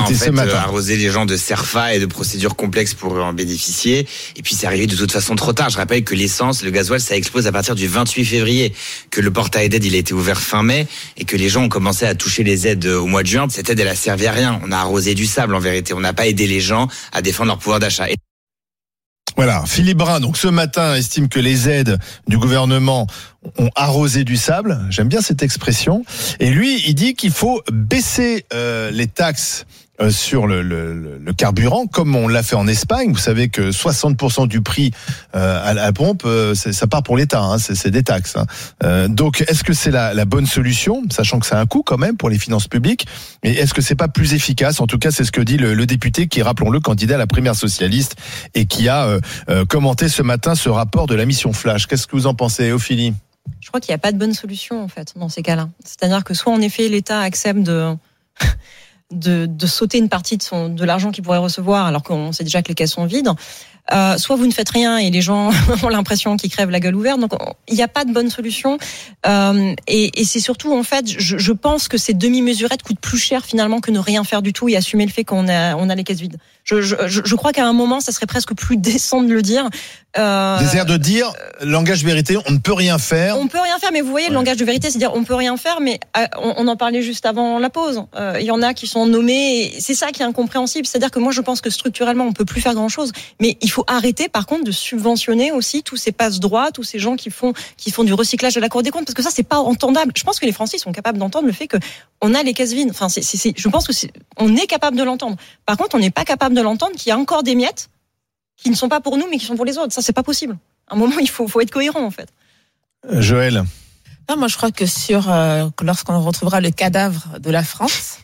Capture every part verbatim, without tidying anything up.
en fait euh, arroser les gens de CERFA et de procédures complexes pour en bénéficier. Et puis c'est arrivé de toute façon trop tard. Je rappelle que l'essence, le gasoil, ça explose à partir du vingt-huit février, que le portail d'aide il a été ouvert fin mai et que les gens ont commencé à toucher les aides au mois de juin. Cette aide elle a servi à rien. On a arrosé du sable en vérité. On n'a pas aidé les gens à défendre leur pouvoir d'achat. Et Voilà, Philippe Brun, donc ce matin, estime que les aides du gouvernement ont arrosé du sable. J'aime bien cette expression. Et lui, il dit qu'il faut baisser euh, les taxes euh, sur le, le, le carburant, comme on l'a fait en Espagne. Vous savez que soixante pour cent du prix euh, à la pompe, euh, c'est, ça part pour l'État, hein, c'est, c'est des taxes. Hein. Euh, donc, est-ce que c'est la, la bonne solution, sachant que ça a un coût quand même pour les finances publiques? Et est-ce que c'est pas plus efficace? En tout cas, c'est ce que dit le, le député qui est, rappelons-le, candidat à la primaire socialiste et qui a euh, euh, commenté ce matin ce rapport de la mission Flash. Qu'est-ce que vous en pensez, Ophélie? Je crois qu'il n'y a pas de bonne solution en fait dans ces cas-là. C'est-à-dire que soit en effet l'État accepte de de, de sauter une partie de son de l'argent qu'il pourrait recevoir alors qu'on sait déjà que les caisses sont vides. Euh, soit vous ne faites rien et les gens ont l'impression qu'ils crèvent la gueule ouverte. Donc il n'y a pas de bonne solution. Euh, et, et c'est surtout en fait, je, je pense que ces demi-mesurettes coûtent plus cher finalement que ne rien faire du tout et assumer le fait qu'on a on a les caisses vides. Je, je, je crois qu'à un moment, ça serait presque plus décent de le dire. Euh, Désert de dire, langage vérité, on ne peut rien faire. On peut rien faire, mais vous voyez, ouais. Le langage de vérité, c'est dire on peut rien faire, mais euh, on, on en parlait juste avant la pause. Il euh, y en a qui sont nommés, et c'est ça qui est incompréhensible. C'est-à-dire que moi, je pense que structurellement, on peut plus faire grand-chose, mais il faut arrêter, par contre, de subventionner aussi tous ces passe-droits, tous ces gens qui font qui font du recyclage de la Cour des comptes, parce que ça, c'est pas entendable. Je pense que les Français sont capables d'entendre le fait que on a les caisses vides. Enfin, c'est, c'est, c'est, je pense que c'est, on est capable de l'entendre. Par contre, on n'est pas capable de l'entendre qu'il y a encore des miettes qui ne sont pas pour nous, mais qui sont pour les autres. Ça, c'est pas possible. À un moment, il faut, faut être cohérent, en fait. Joël. Non, moi, je crois que sur, euh, lorsqu'on retrouvera le cadavre de la France,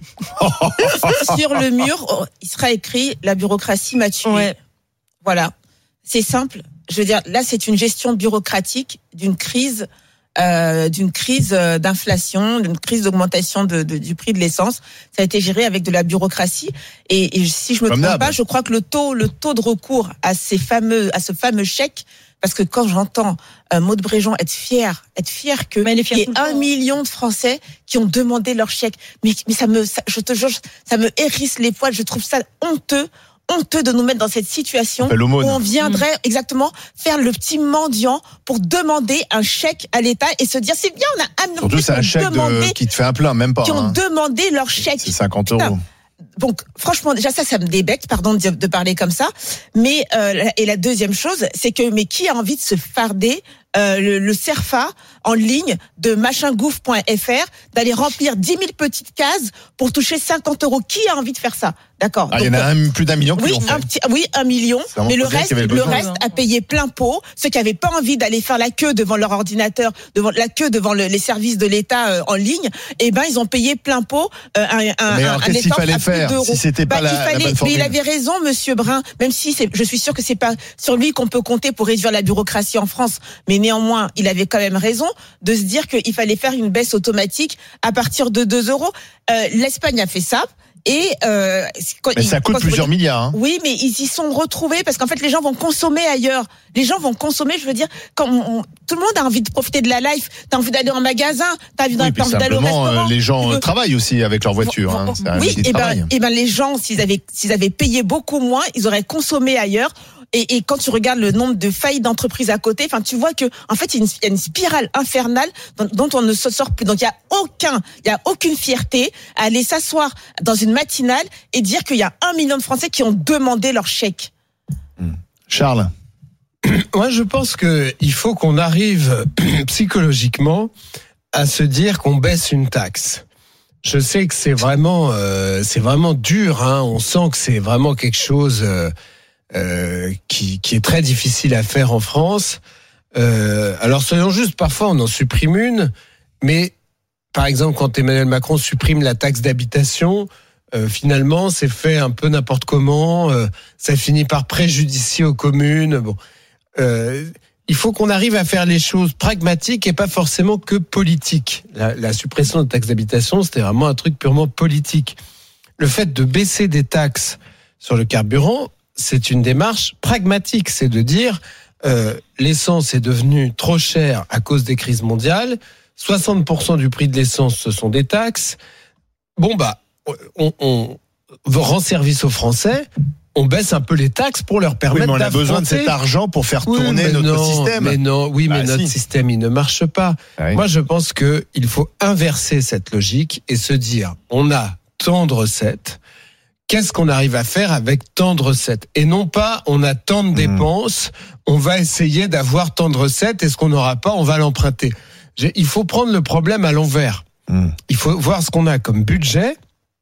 sur le mur, il sera écrit « La bureaucratie m'a tué ouais. ». Voilà. C'est simple. Je veux dire, là, c'est une gestion bureaucratique d'une crise, euh, d'une crise d'inflation, d'une crise d'augmentation de, de, du prix de l'essence. Ça a été géré avec de la bureaucratie. Et, et si je me Comme trompe d'hab. pas, je crois que le taux, le taux de recours à ces fameux, à ce fameux chèque, parce que quand j'entends euh, Maud Bréjon être fière, être fière que il y ait un million de Français qui ont demandé leur chèque, mais mais ça me, ça, je te jure, ça me hérisse les poils. Je trouve ça honteux. honteux de nous mettre dans cette situation où on viendrait mmh. exactement faire le petit mendiant pour demander un chèque à l'État et se dire c'est bien, on a un million. Surtout c'est un chèque de, qui te fait un plein, même pas. Qui ont hein. demandé leur chèque. C'est cinquante euros. Putain. Donc franchement déjà ça ça me débecte, pardon de, de parler comme ça, mais euh, et la deuxième chose c'est que mais qui a envie de se farder euh, le, le CERFA en ligne de machingouv point f r, d'aller remplir dix mille petites cases pour toucher cinquante euros. Qui a envie de faire ça? D'accord. Ah, il y en a un, plus d'un million qui oui, l'ont fait. Un petit, oui, un million. Mais le reste, le besoin, reste a payé plein pot. Ceux qui n'avaient pas envie d'aller faire la queue devant leur ordinateur, devant la queue devant le, les services de l'État euh, en ligne, eh ben ils ont payé plein pot euh, un, un, mais alors, un, qu'est-ce qu'il fallait faire d'euros. Si c'était pas bah, la, fallait, la bonne formule. Mais il avait raison, Monsieur Brun. Même si c'est, je suis sûr que c'est pas sur lui qu'on peut compter pour réduire la bureaucratie en France, mais néanmoins, il avait quand même raison de se dire qu'il fallait faire une baisse automatique à partir de deux euros. Euh, L'Espagne a fait ça. Et euh, quand, mais ça coûte quand plusieurs milliards. Hein. Oui, mais ils y sont retrouvés parce qu'en fait, les gens vont consommer ailleurs. Les gens vont consommer. Je veux dire, quand on, tout le monde a envie de profiter de la life. T'as envie d'aller en magasin. T'as envie, oui, t'as envie d'aller au restaurant. Les gens veux... travaillent aussi avec leur voiture. Hein. Oui, et ben, et ben, les gens, s'ils avaient, s'ils avaient payé beaucoup moins, ils auraient consommé ailleurs. Et, et quand tu regardes le nombre de faillites d'entreprises à côté, enfin, tu vois que, en fait, il y a une, il y a une spirale infernale dont, dont on ne se sort plus. Donc, il y a aucun, il y a aucune fierté à aller s'asseoir dans une matinale et dire qu'il y a un million de Français qui ont demandé leur chèque. Charles. Moi, je pense que il faut qu'on arrive psychologiquement à se dire qu'on baisse une taxe. Je sais que c'est vraiment, euh, c'est vraiment dur, hein. On sent que c'est vraiment quelque chose, euh, Euh, qui, qui est très difficile à faire en France. Euh, alors soyons justes, parfois on en supprime une, mais par exemple quand Emmanuel Macron supprime la taxe d'habitation, euh, finalement c'est fait un peu n'importe comment, euh, ça finit par préjudicier aux communes. Bon, euh, il faut qu'on arrive à faire les choses pragmatiques et pas forcément que politiques. La, la suppression de la taxe d'habitation, c'était vraiment un truc purement politique. Le fait de baisser des taxes sur le carburant, c'est une démarche pragmatique, c'est de dire euh, l'essence est devenue trop chère à cause des crises mondiales, soixante pour cent du prix de l'essence ce sont des taxes. Bon bah on, on, rend service aux Français, on baisse un peu les taxes pour leur permettre oui, mais on d'affronter. a besoin de cet argent pour faire oui, tourner notre non, système. Mais non, oui, bah, mais notre si. système, il ne marche pas. Ah oui. Moi, je pense que il faut inverser cette logique et se dire, on a tant de recettes, qu'est-ce qu'on arrive à faire avec tant de recettes? Et non pas, on a tant de dépenses, mmh. on va essayer d'avoir tant de recettes, et ce qu'on n'aura pas, on va l'emprunter. Il faut prendre le problème à l'envers. Mmh. Il faut voir ce qu'on a comme budget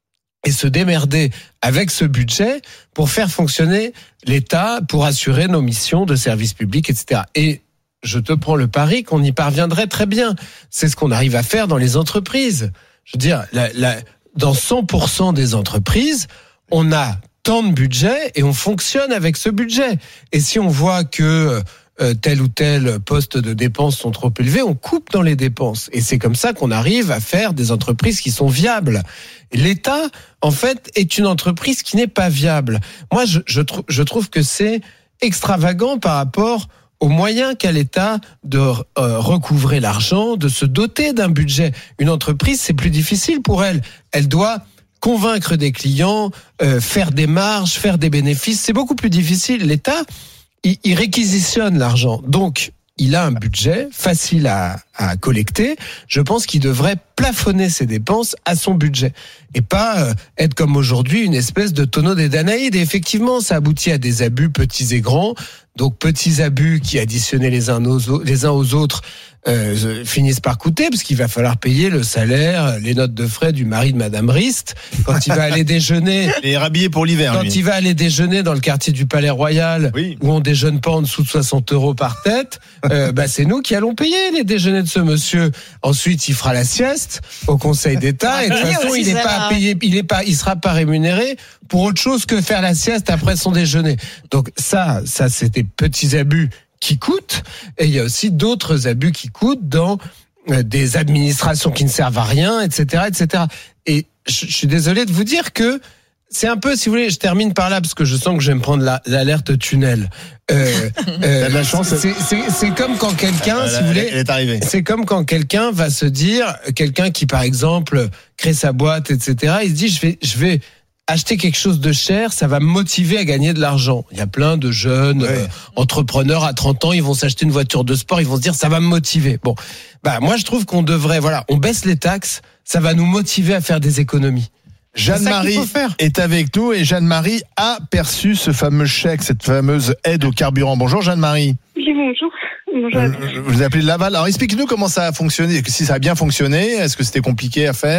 et se démerder avec ce budget pour faire fonctionner l'État, pour assurer nos missions de service public, et cetera. Et je te prends le pari qu'on y parviendrait très bien. C'est ce qu'on arrive à faire dans les entreprises. Je veux dire, la, la, dans cent pour cent des entreprises, on a tant de budget et on fonctionne avec ce budget. Et si on voit que euh, tel ou tel poste de dépenses sont trop élevés, on coupe dans les dépenses. Et c'est comme ça qu'on arrive à faire des entreprises qui sont viables. L'État, en fait, est une entreprise qui n'est pas viable. Moi, je, je, trou- je trouve que c'est extravagant par rapport aux moyens qu'a l'État de euh, recouvrer l'argent, de se doter d'un budget. Une entreprise, c'est plus difficile pour elle. Elle doit convaincre des clients, euh, faire des marges, faire des bénéfices. C'est beaucoup plus difficile. L'État, il, il réquisitionne l'argent. Donc, il a un budget facile à, à collecter. Je pense qu'il devrait plafonner ses dépenses à son budget et pas euh, être comme aujourd'hui une espèce de tonneau des Danaïdes. Et effectivement, ça aboutit à des abus petits et grands. Donc, petits abus qui, additionnés les uns aux, les uns aux autres, euh, finissent par coûter, parce qu'il va falloir payer le salaire, les notes de frais du mari de Madame Rist, quand il va aller déjeuner. Et rhabillé pour l'hiver. Quand lui. il va aller déjeuner dans le quartier du Palais Royal, oui. où on déjeune pas en dessous de soixante euros par tête, euh, bah, c'est nous qui allons payer les déjeuners de ce monsieur. Ensuite, il fera la sieste au Conseil d'État, et de toute façon, il n'est pas payé, il est pas, il sera pas rémunéré pour autre chose que faire la sieste après son déjeuner. Donc ça, ça, c'est des petits abus qui coûtent, et il y a aussi d'autres abus qui coûtent dans des administrations qui ne servent à rien, et cetera, et cetera. Et je, je suis désolé de vous dire que c'est un peu, si vous voulez, je termine par là parce que je sens que je vais me prendre la, l'alerte tunnel. Euh, euh, la chance. C'est, c'est, c'est comme quand quelqu'un, elle, si vous voulez, elle est arrivée. C'est comme quand quelqu'un va se dire, quelqu'un qui par exemple crée sa boîte, et cetera. Il se dit, je vais, je vais acheter quelque chose de cher, ça va me motiver à gagner de l'argent. Il y a plein de jeunes ouais. euh, entrepreneurs à trente ans, ils vont s'acheter une voiture de sport, ils vont se dire ça va me motiver. Bon, bah moi je trouve qu'on devrait, voilà, on baisse les taxes, ça va nous motiver à faire des économies. Jeanne-Marie est avec nous et Jeanne-Marie a perçu ce fameux chèque, cette fameuse aide au carburant. Bonjour Jeanne-Marie. Oui, bonjour. Bonjour. Euh, vous appelez de Laval. Alors explique-nous comment ça a fonctionné, si ça a bien fonctionné, est-ce que c'était compliqué à faire ?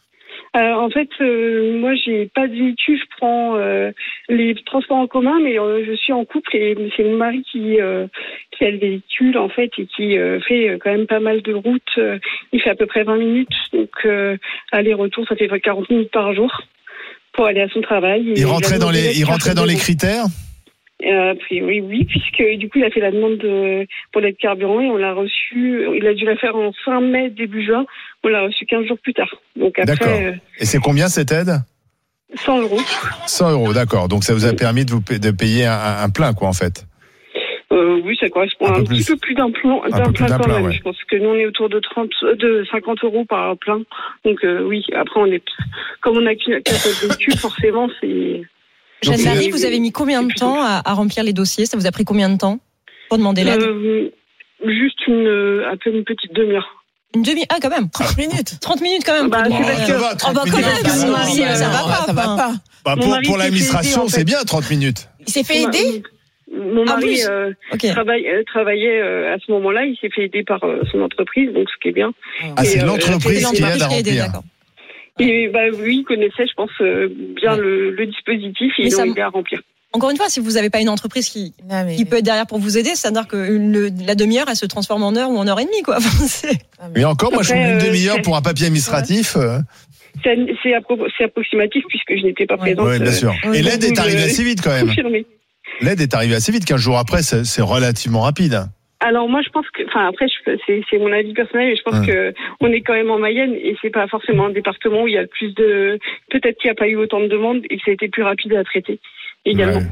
Euh, en fait, euh, moi, j'ai pas de véhicule. Je prends euh, les transports en commun, mais euh, je suis en couple et c'est mon mari qui euh, qui a le véhicule en fait et qui euh, fait quand même pas mal de routes. Il fait à peu près vingt minutes, donc euh, aller-retour, ça fait quarante minutes par jour pour aller à son travail. Il rentrait dans les, il rentrait dans les critères. Euh, a priori, oui, puisque du coup, il a fait la demande de, pour l'aide carburant et on l'a reçu. Il a dû la faire en fin mai, début juin. On l'a reçu quinze jours plus tard. Donc après. D'accord. Euh, et c'est combien cette aide ? cent euros. cent euros, d'accord. Donc ça vous a oui. permis de vous de payer un, un plein, quoi, en fait. Euh, oui, ça correspond un à un petit peu plus d'un plein, d'un plein quand même. Ouais. Je pense que nous on est autour de trente, de cinquante euros par plein. Donc euh, oui, après on est, comme on a qu'un seul véhicule, forcément c'est. Jeanne-Marie, vous avez mis combien de temps à, à remplir les dossiers ? Ça vous a pris combien de temps pour demander l'aide ? euh, Juste une, à peine une petite demi-heure. Une demi ah quand même, trente minutes. trente minutes quand même. Bah, pour c'est parce que... va, oh, bah, quand même, ça, Marie, ça, ça va pas. Ça va pas. Bah, pour, pour l'administration, aidé, en fait. C'est bien trente minutes. Il s'est fait aider ? Mon mari euh, okay. travaille, euh, travaillait euh, à ce moment-là, il s'est fait aider par euh, son entreprise, donc ce qui est bien. Ah, et, c'est euh, l'entreprise qui aide à remplir. Et bah oui, il connaissait, je pense, euh, bien ouais. le, le dispositif et il a aidé à remplir. Encore une fois, si vous n'avez pas une entreprise qui, non, mais... qui peut être derrière pour vous aider, c'est-à-dire que une, la demi-heure, elle se transforme en heure ou en heure et demie, quoi. c'est... Mais encore, moi, Après, je trouve une demi-heure euh, pour un papier administratif. Ouais. C'est, c'est, appro- c'est approximatif puisque je n'étais pas ouais. présente. Oui, bien sûr. Et l'aide est arrivée assez vite, quand même. Confirmé. L'aide est arrivée assez vite. quinze jours après, c'est, c'est relativement rapide. Alors moi je pense que, enfin après je, c'est, c'est mon avis personnel, mais je pense hum. que on est quand même en Mayenne et c'est pas forcément un département où il y a le plus de, peut-être qu'il n'y a pas eu autant de demandes et que ça a été plus rapide à traiter également. Ouais.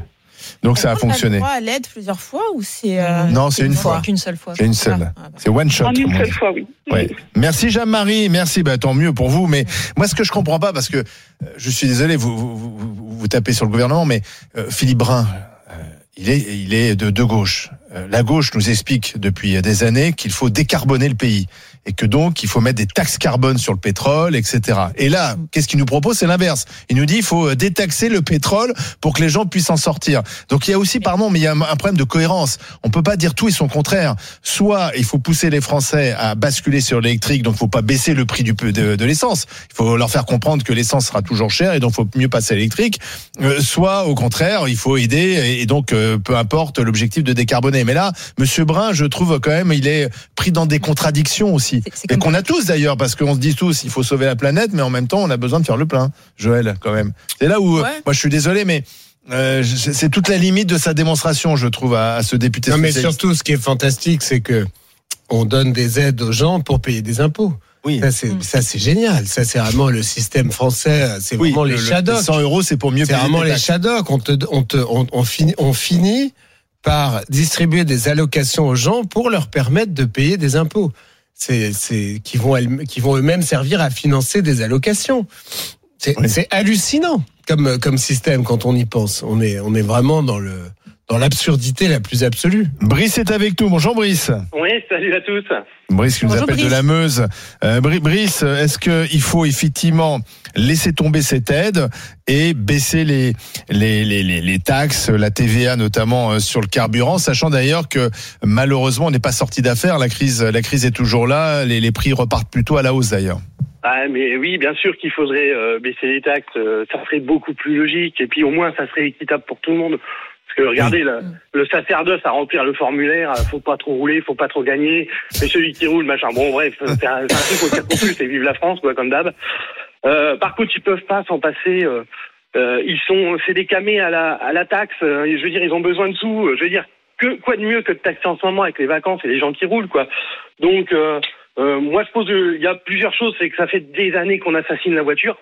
Donc ça a fonctionné. Tu as droit à l'aide plusieurs fois ou c'est euh, Non, c'est une fois. Qu'une seule fois. C'est une seule. Ah, bah. C'est one shot. En une seule fois, oui. Ouais. Merci Jeanne-Marie, merci. Bah tant mieux pour vous. Mais moi, ce que je comprends pas, parce que euh, je suis désolé, vous vous, vous, vous, vous tapez sur le gouvernement, mais euh, Philippe Brun, euh, il est il est de, de gauche. Euh, la gauche nous explique depuis des années qu'il faut décarboner le pays et que donc il faut mettre des taxes carbone sur le pétrole, et cetera. Et là, qu'est-ce qu'il nous propose? C'est l'inverse. Il nous dit il faut détaxer le pétrole pour que les gens puissent en sortir. Donc il y a aussi, pardon, mais il y a un problème de cohérence. On peut pas dire tout et son contraire. Soit il faut pousser les Français à basculer sur l'électrique, donc il faut pas baisser le prix du de, de l'essence. Il faut leur faire comprendre que l'essence sera toujours chère et donc il faut mieux passer à l'électrique. Euh, soit au contraire, il faut aider et, et donc euh, peu importe l'objectif de décarboner. Mais là, Monsieur Brun, je trouve quand même, il est pris dans des contradictions aussi. C'est, c'est et qu'on a tous d'ailleurs, parce qu'on se dit tous, il faut sauver la planète, mais en même temps, on a besoin de faire le plein. Joël, quand même. C'est là où, ouais. moi, je suis désolé, mais euh, c'est toute la limite de sa démonstration, je trouve, à, à ce député non, socialiste. Mais surtout, ce qui est fantastique, c'est que on donne des aides aux gens pour payer des impôts. Oui. Ça, c'est, ça, c'est génial. Ça, c'est vraiment le système français. C'est oui, vraiment le, les shadows. cent euros, c'est pour mieux c'est payer. C'est vraiment les taxes. shadows. On te, on te, on, on finit, on finit par distribuer des allocations aux gens pour leur permettre de payer des impôts. C'est, c'est, qui vont, qui vont eux-mêmes servir à financer des allocations. C'est, oui. c'est hallucinant comme, comme système quand on y pense. On est, on est vraiment dans le, dans l'absurdité la plus absolue. Brice est avec nous. Bonjour Brice. Oui, salut à tous. Brice qui nous Bonjour appelle Brice. de la Meuse. Euh, Brice, est-ce qu'il faut effectivement laisser tomber cette aide et baisser les, les, les, les, les taxes, la T V A notamment sur le carburant, sachant d'ailleurs que malheureusement on n'est pas sorti d'affaire, la crise, la crise est toujours là, les, les prix repartent plutôt à la hausse d'ailleurs. Ah, mais oui, bien sûr qu'il faudrait euh, baisser les taxes, euh, ça serait beaucoup plus logique et puis au moins ça serait équitable pour tout le monde. Parce que regardez, oui. le, le sacerdoce à remplir le formulaire, faut pas trop rouler, faut pas trop gagner, mais celui qui roule, machin, bon bref, c'est un, c'est un truc au quatre plus, c'est vive la France, quoi, comme d'hab. Euh, par contre, ils peuvent pas s'en passer, euh, euh, ils sont, c'est des camés à la, à la taxe, euh, je veux dire, ils ont besoin de sous, je veux dire, que, quoi de mieux que de taxer en ce moment avec les vacances et les gens qui roulent, quoi. Donc, euh, euh, moi je pose, il y a plusieurs choses, c'est que ça fait des années qu'on assassine la voiture,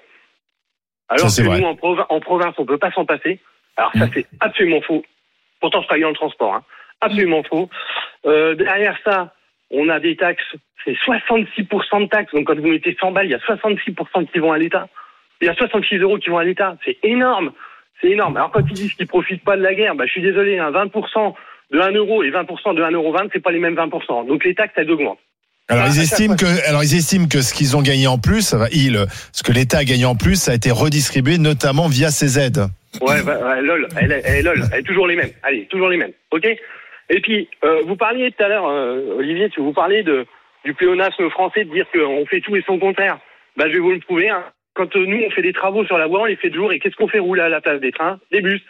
alors ça, que vrai. nous, en, prov- en province, on peut pas s'en passer. Alors ça, c'est absolument faux. Pourtant, je travaille dans le transport. Hein. Absolument faux. Euh, derrière ça, on a des taxes. C'est soixante-six pour cent de taxes. Donc, quand vous mettez cent balles, il y a soixante-six pour cent qui vont à l'État. Il y a soixante-six euros qui vont à l'État. C'est énorme. C'est énorme. Alors, quand ils disent qu'ils profitent pas de la guerre, bah, je suis désolé, hein, vingt pour cent de un euro et vingt pour cent de un euro vingt, c'est pas les mêmes vingt pour cent. Donc, les taxes, elles augmentent. Alors ils estiment que, alors ils estiment que ce qu'ils ont gagné en plus, ils, ce que l'État a gagné en plus, ça a été redistribué notamment via ces aides. Ouais, bah, ouais lol, elle, elle, elle, lol, elle est toujours les mêmes. Allez, toujours les mêmes, ok. Et puis, euh, vous parliez tout à l'heure, euh, Olivier, si vous parliez de du pléonasme français de dire qu'on fait tout et son contraire. Bah, je vais vous le prouver. Hein. Quand euh, nous on fait des travaux sur la voie, on les fait de jour. Et qu'est-ce qu'on fait rouler à la place des trains? Des bus.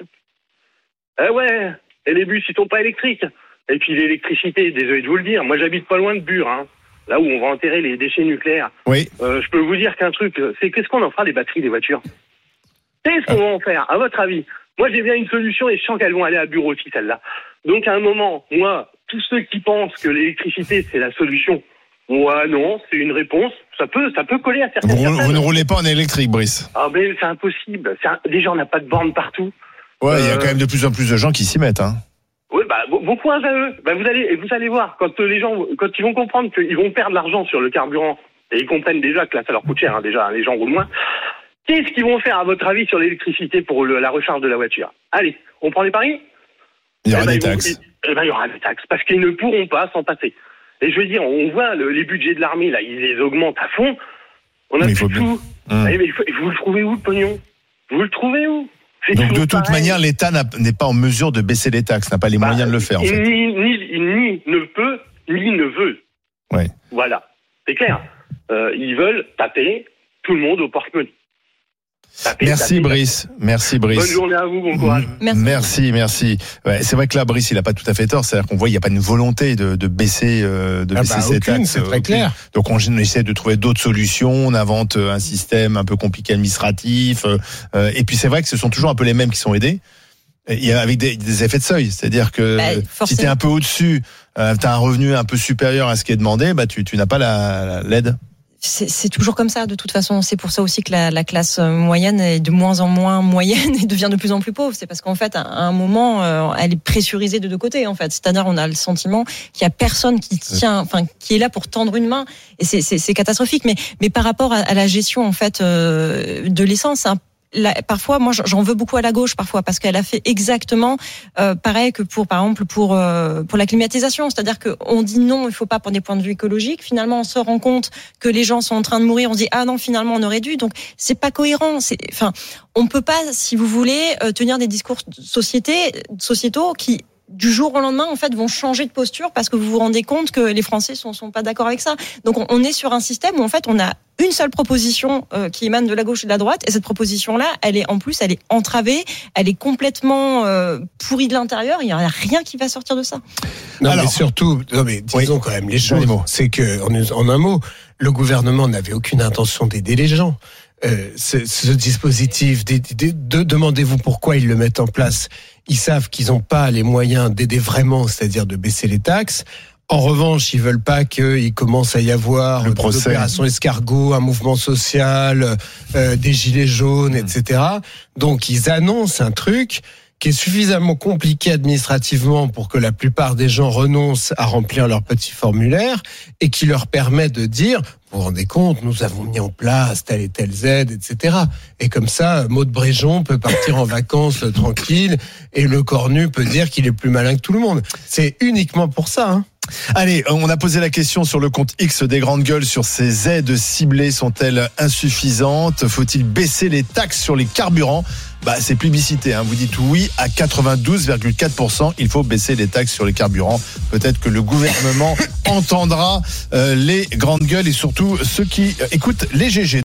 Eh ouais. Et les bus, ils sont pas électriques. Et puis l'électricité, désolé de vous le dire, moi j'habite pas loin de Bure, hein. Là où on va enterrer les déchets nucléaires. Oui. Euh, je peux vous dire qu'un truc, c'est qu'est-ce qu'on en fera des batteries des voitures? Qu'est-ce qu'on va en faire, à votre avis? Moi, j'ai bien une solution et je sens qu'elles vont aller à Bure aussi, celle-là. Donc, à un moment, moi, tous ceux qui pensent que l'électricité, c'est la solution, moi, non, c'est une réponse. Ça peut, ça peut coller à certaines vous, personnes. Vous ne roulez pas en électrique, Brice? Ah, mais c'est impossible. C'est un... Déjà, on n'a pas de borne partout. Ouais, il euh... y a quand même de plus en plus de gens qui s'y mettent, hein. Oui, bah, bon courage à eux. Bah, vous allez, vous allez voir, quand les gens, quand ils vont comprendre qu'ils vont perdre l'argent sur le carburant, et ils comprennent déjà que là, ça leur coûte cher, hein, déjà, les gens roulent moins. Qu'est-ce qu'ils vont faire, à votre avis, sur l'électricité pour le, la recharge de la voiture? Allez, on prend les paris? Il y aura eh ben, des taxes. Vont, eh ben, il y aura des taxes, parce qu'ils ne pourront pas s'en passer. Et je veux dire, on voit le, les budgets de l'armée, là, ils les augmentent à fond. On a mais plus de tout. Mmh. Eh, mais il faut, vous le trouvez où, le pognon? Vous le trouvez où? C'est Donc de toute pareil. manière, l'État n'a, n'est pas en mesure de baisser les taxes, n'a pas les bah, moyens de le faire. En fait. Ni, ni, ni ne peut, ni ne veut. Ouais. Voilà, c'est clair. Euh, ils veulent taper tout le monde au porte-monnaie. Taper, merci taper, Brice, taper. merci Brice. Bonne journée à vous, bon courage. Merci, merci. merci. Ouais, c'est vrai que là, Brice, il n'a pas tout à fait tort. C'est-à-dire qu'on voit, il n'y a pas une volonté de, de baisser, euh, de ah baisser bah, ces aucune, taxes. C'est très aucune. clair. Donc on essaie de trouver d'autres solutions. On invente un système un peu compliqué administratif. Euh, et puis c'est vrai que ce sont toujours un peu les mêmes qui sont aidés. Il y a avec des, des effets de seuil, c'est-à-dire que bah, si tu es un peu au-dessus, euh, tu as un revenu un peu supérieur à ce qui est demandé, bah tu, tu n'as pas la, la, l'aide. C'est, c'est toujours comme ça, de toute façon. C'est pour ça aussi que la, la classe moyenne est de moins en moins moyenne et devient de plus en plus pauvre. C'est parce qu'en fait, à un moment, euh, elle est pressurisée de deux côtés, en fait. C'est-à-dire, on a le sentiment qu'il y a personne qui tient, enfin, qui est là pour tendre une main. Et c'est, c'est, c'est catastrophique. Mais, mais par rapport à, à la gestion, en fait, euh, de l'essence, c'est un La, parfois, moi, j'en veux beaucoup à la gauche, parfois, parce qu'elle a fait exactement euh, pareil que pour, par exemple, pour euh, pour la climatisation. C'est-à-dire qu'on dit non, il faut pas pour des points de vue écologiques. Finalement, on se rend compte que les gens sont en train de mourir. On se dit ah non, finalement, on aurait dû. Donc, c'est pas cohérent. C'est, enfin, on peut pas, si vous voulez, euh, tenir des discours de société, sociétaux qui du jour au lendemain, en fait, vont changer de posture parce que vous vous rendez compte que les Français sont, sont pas d'accord avec ça. Donc, on, on est sur un système où, en fait, on a une seule proposition euh, qui émane de la gauche et de la droite, et cette proposition-là, elle est en plus, elle est entravée, elle est complètement euh, pourrie de l'intérieur. Il y a rien qui va sortir de ça. Non, Alors, mais surtout, non mais disons oui, quand même les choses. C'est que, en, en un mot, le gouvernement n'avait aucune intention d'aider les gens. Euh, ce, ce dispositif, de, de, de, demandez-vous pourquoi ils le mettent en place. Ils savent qu'ils n'ont pas les moyens d'aider vraiment, c'est-à-dire de baisser les taxes. En revanche, ils veulent pas qu'il commence à y avoir une opération escargot, un mouvement social, euh, des gilets jaunes, mmh. et cetera. Donc, ils annoncent un truc qui est suffisamment compliqué administrativement pour que la plupart des gens renoncent à remplir leur petit formulaire et qui leur permet de dire, vous vous rendez compte, nous avons mis en place telle et telle aide, et cetera. Et comme ça, Maud Bréjon peut partir en vacances tranquille et le cornu peut dire qu'il est plus malin que tout le monde. C'est uniquement pour ça, hein. Allez, on a posé la question sur le compte X des grandes gueules sur ces aides ciblées, sont-elles insuffisantes ? Faut-il baisser les taxes sur les carburants ? Bah, c'est plébiscité, hein. Vous dites oui à quatre-vingt-douze virgule quatre pour cent. Il faut baisser les taxes sur les carburants. Peut-être que le gouvernement entendra euh, les grandes gueules et surtout ceux qui euh, écoutent les G G.